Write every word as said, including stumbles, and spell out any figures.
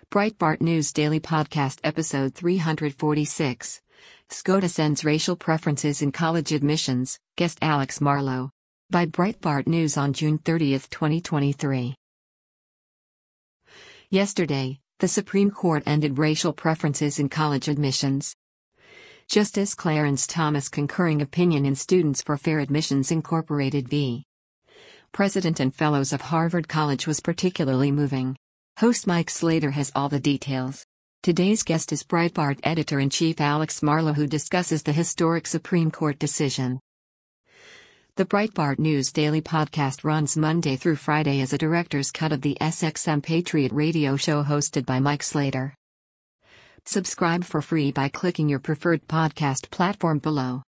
Breitbart News Daily Podcast Episode three forty-six. SCOTUS ends racial preferences in college admissions, guest Alex Marlow. By Breitbart News on June thirtieth, twenty twenty-three. Yesterday, the Supreme Court ended racial preferences in college admissions. Justice Clarence Thomas concurring opinion in Students for Fair Admissions Incorporated v. President and Fellows of Harvard College was particularly moving. Host Mike Slater has all the details. Today's guest is Breitbart Editor-in-Chief Alex Marlow, who discusses the historic Supreme Court decision. The Breitbart News Daily Podcast runs Monday through Friday as a director's cut of the S X M Patriot radio show hosted by Mike Slater. Subscribe for free by clicking your preferred podcast platform below.